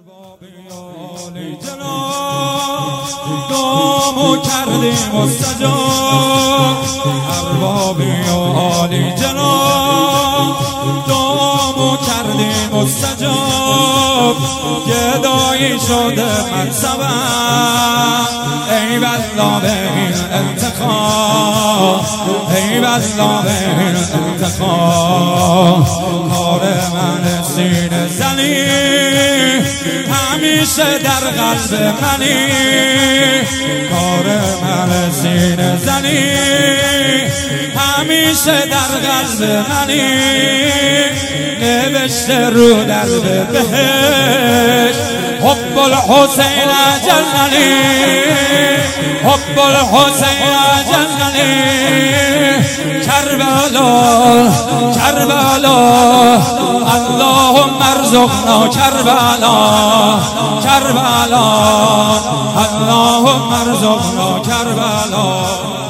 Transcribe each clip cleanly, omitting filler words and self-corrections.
اربابیان جناب دامو کردیم مستجاب، اربابیان جناب دامو کردیم مستجاب، گدایی شده منصبم ای والله به این انتخاب، ای والله به این انتخاب. کار من سینه زنی همیشه در قلب منی، کار من سینه زنی همیشه در قلب منی، نوشته رو در بهشت حب الحسین جلنی، حب الحسین جلنی. کربلا کربلا اللهم ارزقنا کربلا، کربلا اللهم ارزقنا کربلا.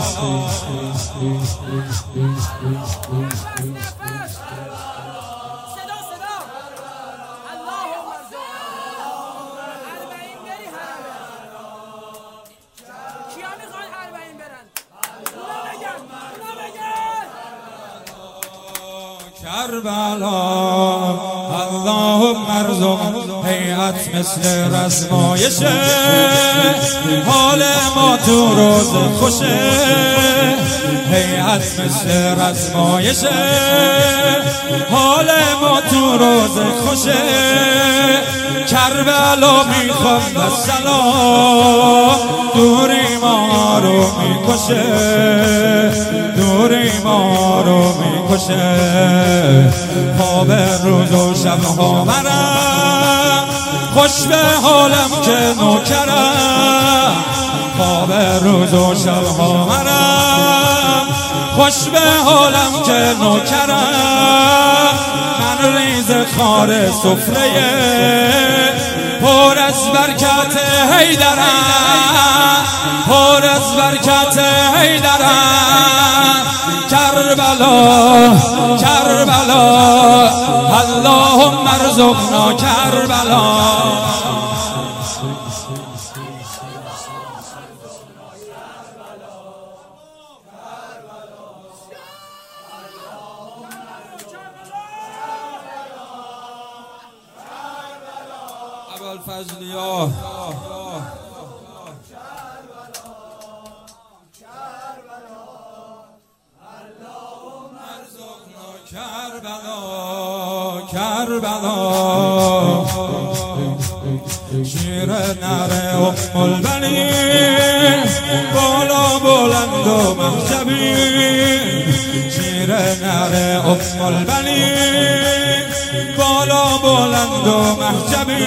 کربلا اللهم ارزق هیئت مثل رزمایشه، حال ما تو روز خوشه، هیئت مثل رزمایشه، حال ما تو روز خوشه. کربلا میخوام بسلام دوری ما رو میکشه، دوری ما رو میکشه. خواب روز و شبها مرم خوش به حالم که نوکرم، خواب روز و شبها مرم خوش به حالم که نوکرم. من ریز خار سفره پر از برکت حیدرم، پر از برکت حیدرم. کربلا کربلا اللهم ارزقنا کربلا. ابوالفضلیا کربلا کربلا. شیر نره ام البنین بالا بلند و مهجبی، شیر نره ام البنین بالا بلند و مهجبی.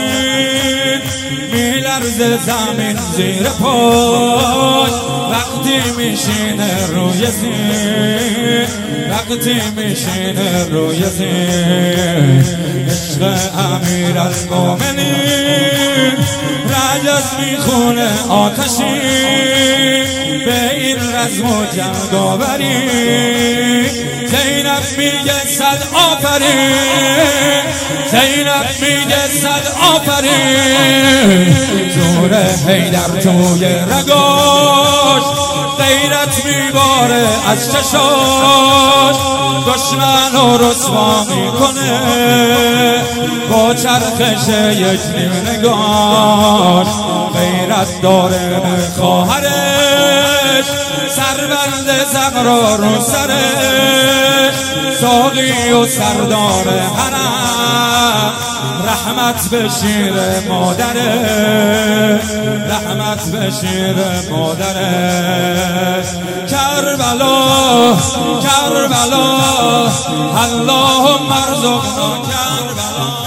میلرزه زمین زیر پاش وقتی میشینه روی زین، وقتی میشینه روی زین. عشق امیر المومنین رجز میخونه آتشی، به این رزم و جنگ آوری زینب میگه صد آفرین، زینب میگه صد آفرین. زور حیدر توی رگاش غیرت میباره از چشاش، دشمن و رسوا میکنه با چرخش یک نیم نگاش. غیرت داره به خواهرش سربند زغرا رو سرش، ساقی و سردار حرم رحمت به شیر مادره، رحمت به شیر مادره. کربلا کربلا اللهم ارزقنا کربلا.